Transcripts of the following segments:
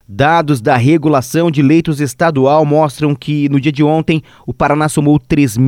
Dados da regulação de leitos estadual mostram que, no dia de ontem, o Paraná somou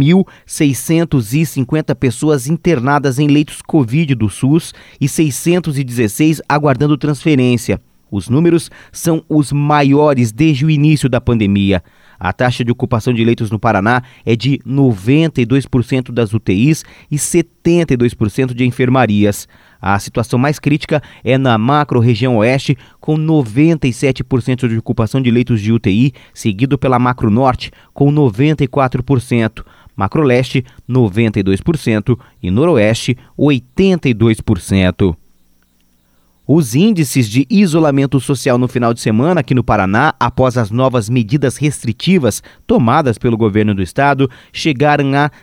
3.650 pessoas internadas em leitos Covid do SUS e 616 aguardando transferência. Os números são os maiores desde o início da pandemia. A taxa de ocupação de leitos no Paraná é de 92% das UTIs e 72% de enfermarias. A situação mais crítica é na macro-região oeste, com 97% de ocupação de leitos de UTI, seguido pela macro-norte, com 94%, macro-leste, 92% e noroeste, 82%. Os índices de isolamento social no final de semana aqui no Paraná, após as novas medidas restritivas tomadas pelo governo do estado, chegaram a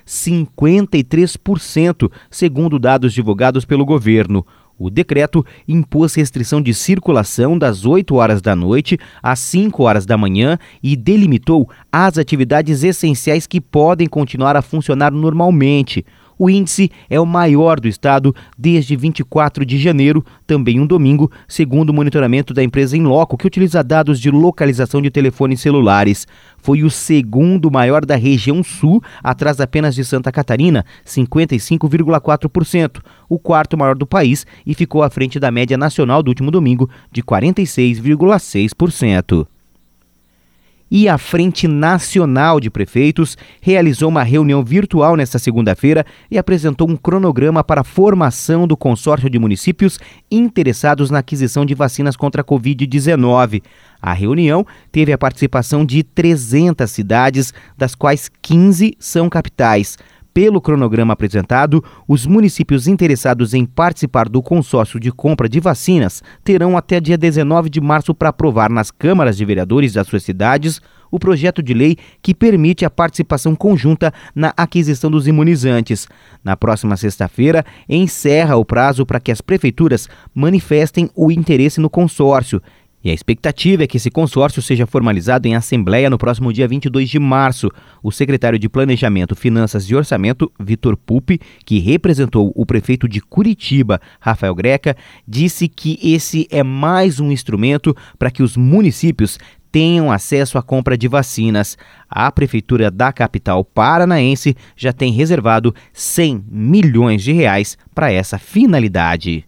53%, segundo dados divulgados pelo governo. O decreto impôs restrição de circulação das 8 horas da noite às 5 horas da manhã e delimitou as atividades essenciais que podem continuar a funcionar normalmente. O índice é o maior do estado desde 24 de janeiro, também um domingo, segundo o monitoramento da empresa Inloco, que utiliza dados de localização de telefones celulares. Foi o segundo maior da região sul, atrás apenas de Santa Catarina, 55,4%, o quarto maior do país e ficou à frente da média nacional do último domingo, de 46,6%. E a Frente Nacional de Prefeitos realizou uma reunião virtual nesta segunda-feira e apresentou um cronograma para a formação do consórcio de municípios interessados na aquisição de vacinas contra a Covid-19. A reunião teve a participação de 300 cidades, das quais 15 são capitais. Pelo cronograma apresentado, os municípios interessados em participar do consórcio de compra de vacinas terão até dia 19 de março para aprovar nas câmaras de vereadores das suas cidades o projeto de lei que permite a participação conjunta na aquisição dos imunizantes. Na próxima sexta-feira, encerra o prazo para que as prefeituras manifestem o interesse no consórcio. E a expectativa é que esse consórcio seja formalizado em assembleia no próximo dia 22 de março. O secretário de Planejamento, Finanças e Orçamento, Vitor Pupi, que representou o prefeito de Curitiba, Rafael Greca, disse que esse é mais um instrumento para que os municípios tenham acesso à compra de vacinas. A prefeitura da capital paranaense já tem reservado R$ 100 milhões para essa finalidade.